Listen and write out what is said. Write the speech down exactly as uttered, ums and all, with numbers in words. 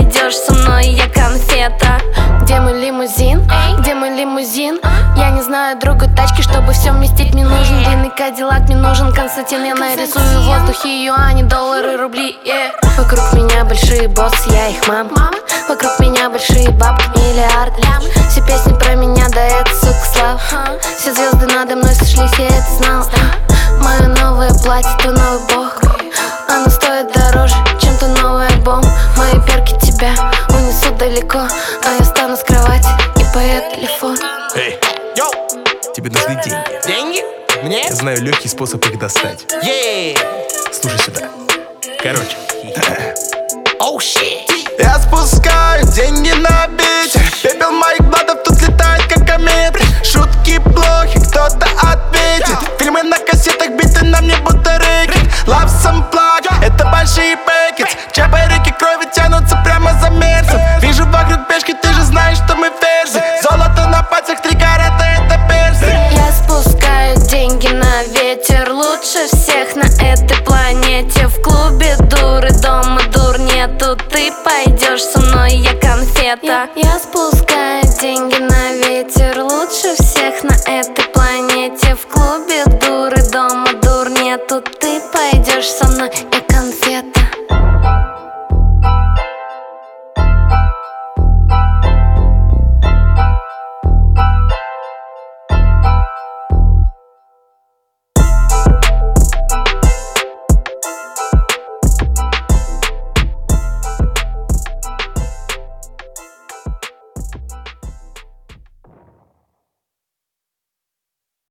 пойдешь со мной, я конфета. Где мой лимузин? Где мой лимузин? Я не знаю другой тачки, чтобы все вместить. Мне нужен длинный кадиллак, мне нужен Константин. Я нарисую в воздухе юани, доллары, рубли, yeah. Вокруг меня большие боссы, я их мама. Вокруг меня большие бабки, миллиарды. Все песни про меня, да это, сука, слава. Все звезды надо мной сошлись, я это знала. Мое новое платье, твой новый бог. Оно стоит дороже, чем твой новый альбом. Мои перки тебя унесут далеко, а я встану с кровати и поеду телефон. Эй, йоу, тебе нужны деньги. Деньги? Мне? Я знаю легкий способ их достать. Ей! Слушай сюда. Короче. Оу, щит! Я спускаю деньги на бите. Пепел моих бладов тут летает как комет. Шутки плохи, кто-то ответит. Фильмы на кассетах, биты на мне будто рэкет. Love some plug, это большие пэкетс. Чапарики крови тянутся прямо за мерсом. Вижу вокруг пешки, ты же знаешь, что мы ферзы. Золото на пальцах, три карата, это персы. Я спускаю деньги на ветер. Лучше всех на этой планете. В клубе дуры, дома дур нету. Ты пойдешь со мной, я конфета. Я, я спускаю деньги на ветер. Лучше всех на этой планете. В клубе дуры, дома дур нету. Ты пойдешь со мной.